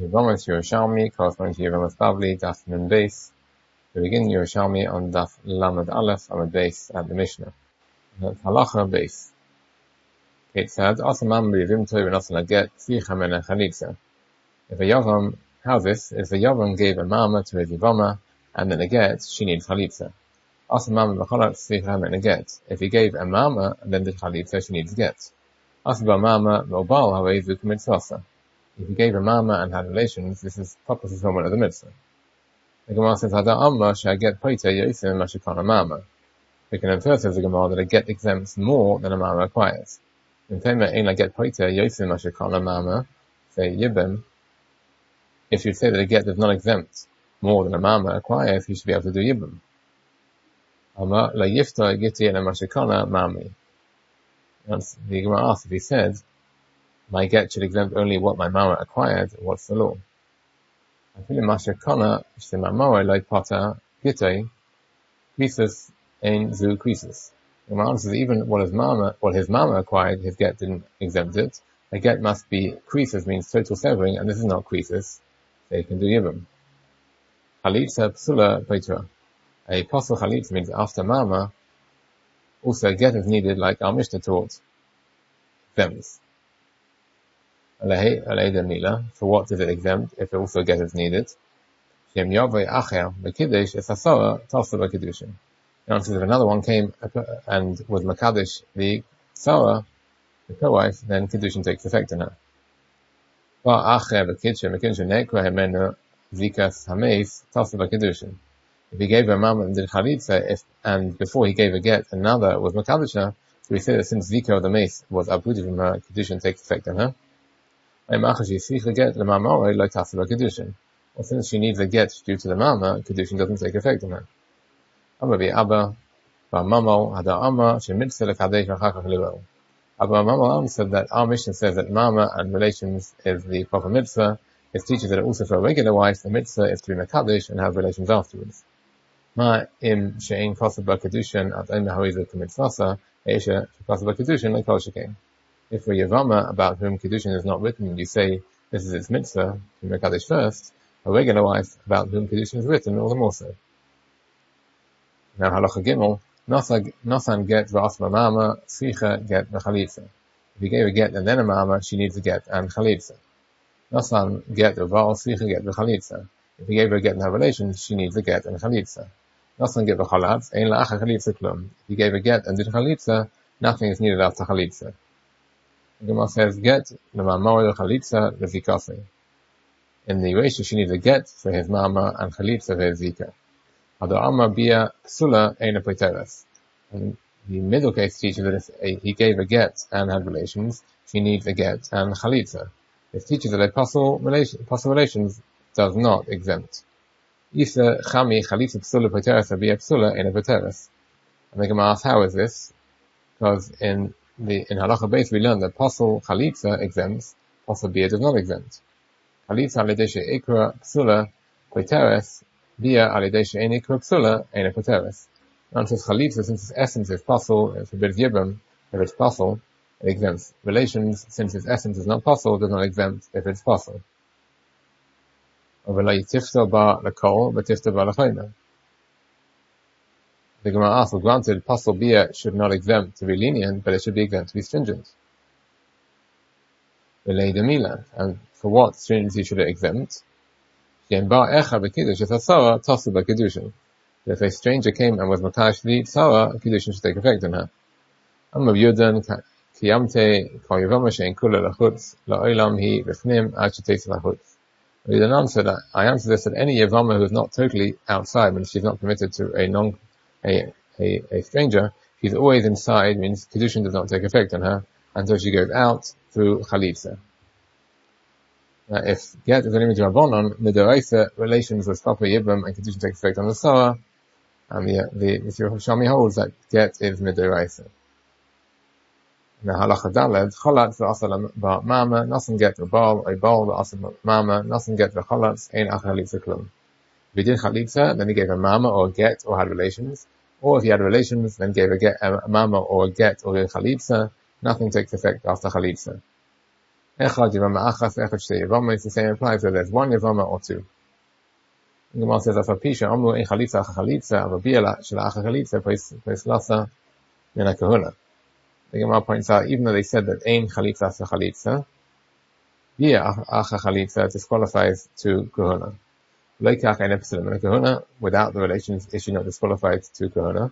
Yevamas Yerushalmi corresponds to Yevamas Bavli, Daf Nun Beis. We begin Yerushalmi on Daf Lamed Aleph Amud Beis at the Mishnah. Halacha Beis. It said, Asamam b'yivim tov and asan laget tzricha mena chalitza. If a Yavam, how this? If a Yavam gave a mama to his Yavama, and then a get, she needs chalitza. Asamam b'cholat tzricha mena get. If he gave a mama, and then the chalitza, she needs get. Asaba mama v'obal haveizuk mitzvasa. If he gave a mama and had relations, this is proper fulfillment of the mitzvah. The Gemara says, Hada amma sha'get poita yosim mashikana mama. We can infer, says the Gemara, that a get exempts more than a mama acquires. In Tema ein la get poita yosim mashikana mama, say yibim, if you'd say that a get does not exempt more than a mama acquires, he should be able to do yibim. Amma la yifta giti and a mashikana mami. Once the Gemara asks, if he said, my get should exempt only what my mama acquired, what's the law? I feel in mashikana, she my mama like pata gitei, krisus ein zu krisus. The Gemara answers, even what his mama acquired, his get didn't exempt it. A get must be krisus, means total severing, and this is not krisus. They can do yibum. Chalitza psula peitra. A pasul chalitza means after mama, also a get is needed, like our Mishnah taught. Exempts. For what does it exempt if also a get is needed? Shem yavoi acher b'kiddush es hasara tasa b'kiddushin. The answer is, if another one came and was makadosh the Sarah, the co-wife, then kiddushin takes effect on her. If he gave her mama and did chalitza, and before he gave a get, another was makadosh, so we say that since zika of the mace was uprooted from her, kiddushin takes effect on her. Or since she needs a get due to the mama, kiddushin doesn't take effect on her. Abba Mama said that our mission says that mama and relations is the proper mitzvah. It teaches that also for a regular wife, the mitzvah is to be mekadosh and have relations afterwards. Ma im she'ein kosav b'kedushin at ein ha'izuk mitzvasa, eisha kosav b'kedushin like kol shekain. If we're Yavama, about whom Kiddushin is not written, you say, this is its mitzvah, to Mekadosh first, a regular wife, about whom Kiddushin is written, all the more so. Now, Halacha Gimel, Nosan get v'asma mama, Sricha get v'chalitza. If he gave a get and then a mama, she needs a get and chalitza. Nosan get v'val, Sricha get v'chalitza. If he gave her a get and have relations, she needs a get and chalitza. Nosan get v'chalatz, ein la'acha chalitza klum. If he gave a get and did chalitza, nothing is needed after chalitza. The Gemara says, get l'mamor chalitza l'zikase. In the ratio, she needs a get for his mama and chalitza for his zika. Hada amma bia psula eina poiteres. And the middle case teaches that if he gave a get and had relations, she needs a get and chalitza. This teaches that a pasul relations does not exempt. Isa chami chalitza psula poiteres bia psula eina poiteres. And the Gemara asks, how is this? Because in Halacha Beis we learn that pasul chalitza exempts, pasul bia does not exempt. Chalitza alideshe ikra psula poiteres, bia alideshe ein ikra psula ein poiteres. And says chalitza, since its essence is pasul, it forbids yibum. If it's pasul, it exempts. Relations, since its essence is not pasul, does not exempt if it's pasul. Overlay tifta ba lakol, but tifta ba lachayna. The Gemara asks, well, granted, pasul bia should not exempt to be lenient, but it should be exempt to be stringent. And for what stringency should it exempt? If a stranger came and was makadosh the tzara, kiddushin should take effect on her. Yudan said, I answer this that any yavama who is not totally outside, means she's not permitted to a stranger, she's always inside, means kiddushin does not take effect on her until she goes out through chalitza. Now, if get is an image of Rabbanon, midoraisa relations with proper yibum and kiddushin take effect on the sarah, and the Yerushalmi holds that get is midoraisa. Now, halacha daled, cholat v'asal mama, nothing get v'bal, a bal v'asal mama, nothing get v'cholat, ein ach chalitza klum. If he did chalitza, then he gave a mama or a get or had relations. Or if he had relations, then gave a mama or a get or a chalitza, nothing takes effect after chalitza. Echad Yavama Achas, Echad Shtei Yavamas, the same applies whether there's one Yavama or two. The Gemara says, Afapisha, Amru Ein Chalitza Acha Chalitza, Avabia Shel Acha Chalitza, Pes Lasa, Mina Kahuna. The Gemara points out, even though they said that Ein Chalitza Acha Chalitza, Bia Acha Chalitza disqualifies to Kahuna. Leikach Ein Epsilon Mina Kahuna, without the relations, is she not disqualified to Kahuna?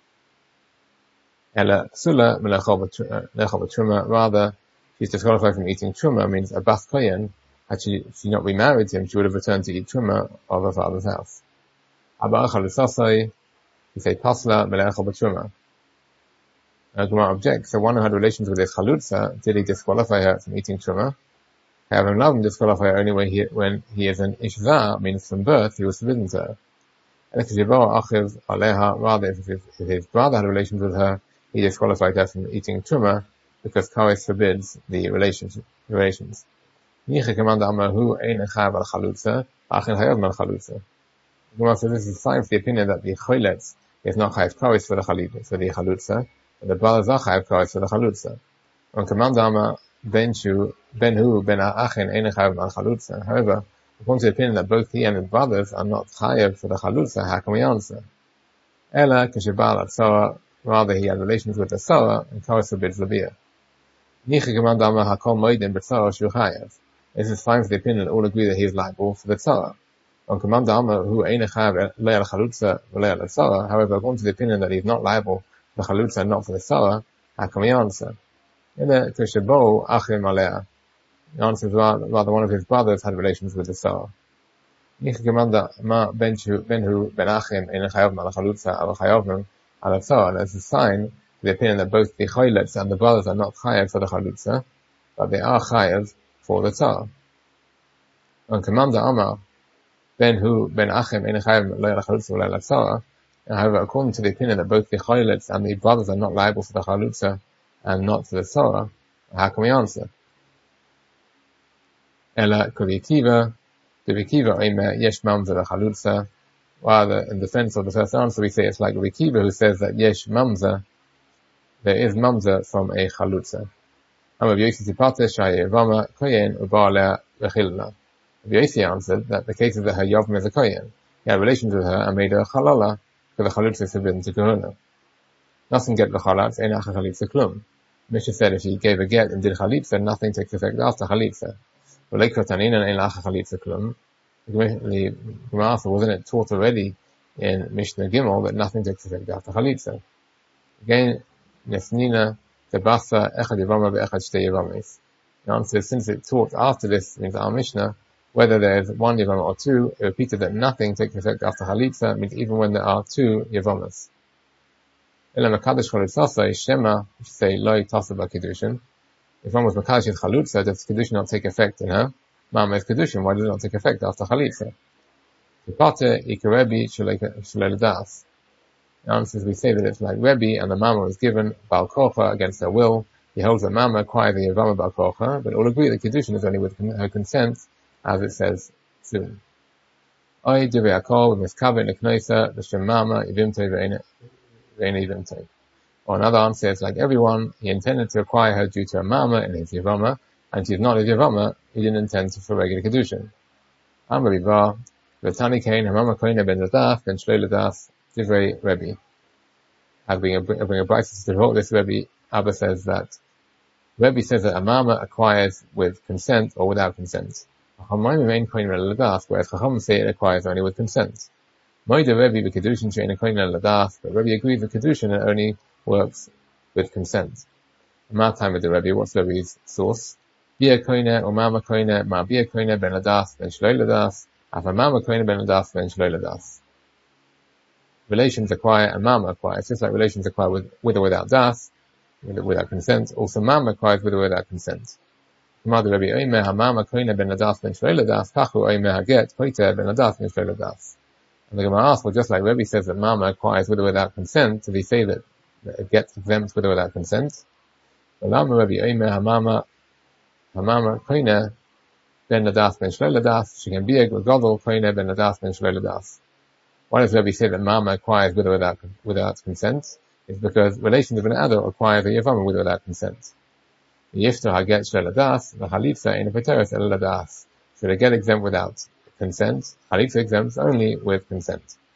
Ela Psula Melechol B'Truma, rather, she's disqualified from eating Truma, means a Bas Kohen, had she not remarried him, she would have returned to eat Truma of her father's house. Abba Achal L'Sasai, he say Pasla Melechol B'Truma. Gemara objects, so one who had relations with his Chalutza, did he disqualify her from eating Truma? Having loved disqualify her only when he is an Ishva, means from birth, he was forbidden to her. And rather, if his brother had relations with her, he disqualified her from eating Truma, because Kares forbids the relations. Niche command Amahu ein echav al chalutza, achin hayav al chalutza. Gemara says this is a sign for the opinion that the choletz is not chayav kares for the chalutza, and the brothers are chayav kares for the chalutza. On command Ama ben hu ben achin ein echav al chalutza. However, according to the opinion that both he and his brothers are not chayav for the chalutza, how can we answer? Ela kashibal al Sarah, rather he had relations with the Sarah, and kares forbids the beer. Niche command Ama hakol moedim b'tzara shu chayav. This is fine for the opinion that all agree that he is liable for the tzara. On command Amma, who ein echav le al chalutza le al tzara, however, according to the opinion that he is not liable for the chalutza and not for the tzara, how can we answer? In the Kushabo achim alea, the answer is rather one of his brothers had relations with the tzara. Niche command Amma ben hu ben achim ein echav al chalutza al chayavim al tzara, and as a sign for the opinion that both the choletz and the brothers are not chayav for the chalutza, but they are chayav for the tzara. On command Amar, ben achem ein chayav lo yal chalutza lo yal tzara. However, according to the opinion that both the choletz and the brothers are not liable for the chalutza and not for the tzara, how can we answer? Ela kuvikiva, kuvikiva oimer yesh mamza la chalutza. Rather, in defense of the first answer, we say it's like Rikiva who says that yesh mamza, there is mamza from a chalutza. Rabbi Yossi answered that the case is that her Yavim is a Kohen. He had relations with her and made her a Chalala, because the Chalutza is forbidden to Kahuna. Nothing get the Chalatz, ein acha Chalitza klum. Mishnah said if she gave a get and did Chalitza, nothing takes effect after Chalitza. V'leikot aninan ein acha Chalitza klum. The Gemara, wasn't it taught already in Mishnah Gimel that nothing takes effect after Chalitza? Again, Nesnina, the Basa, Echad Yavama ve'Echad Shtei Yavamas. The answer is, since it taught after this, means our Mishnah, whether there is one Yavama or two, it repeated that nothing takes effect after Chalitza, means even when there are two Yavamas. Ela Makadosh Chalitzasa, Shema, which say, Loi Tasa B'Kedushin. If one was Makadosh with Chalutza, does Kedushin not take effect in her? Mama is Kedushin, why does it not take effect after Chalitza? Kipate, Ikarebi, Shalei Das. The answer is we say that it's like Rebbe and the Mama was given Baal Kocha against her will. He holds that Mama acquired the Yavama Baal Kocha, but all agree that Kedushin is only with her consent, as it says soon. Oy Divrei Hakol with Miskaven Neknoisa, the Shem Mama, Yivimtei Ve'ena Yivimtei. Or another answer is like everyone, he intended to acquire her due to her Mama and his Yavama, and she's not his Yavama, he didn't intend for regular Kedushin. Am Rabbi Bar, V'tani Kain, Hamama Koina ben Zadaf, ben Shlei Ladas, Divrei Rebbe. I bring a brayso to hold this. Abba says that Rebbe says that a mama acquires with consent or without consent. Whereas Chacham say it acquires only with consent. Moida Rebbe b'kedushin she'ein kohen l'ladas, but Rebbe agrees with kedushin and only works with consent. Amar time with the Rebbe, what's Rebbe's source? Bia koine or mama koine, ma bia koine ben ladas ben shloi ladas, afa mama koine ben ladas ben shloi ladas. Relations acquire and mama acquire. It's just like relations acquire with or without das, without consent. Also mama acquires with or without consent. And the Gemara asks, well, just like Rebbe says that mama acquires with or without consent, do they say that it gets exempt with or without consent? She can be a gadol koine ben ladas ben shloi ladas. Why does Rebbe say that mama acquires with or without consent? It's because relations of an adult acquire the Yavama with or without consent. Yifta haget shel adas, the halitza in a pateres el adas. So they get exempt without consent. Halitza exempts only with consent.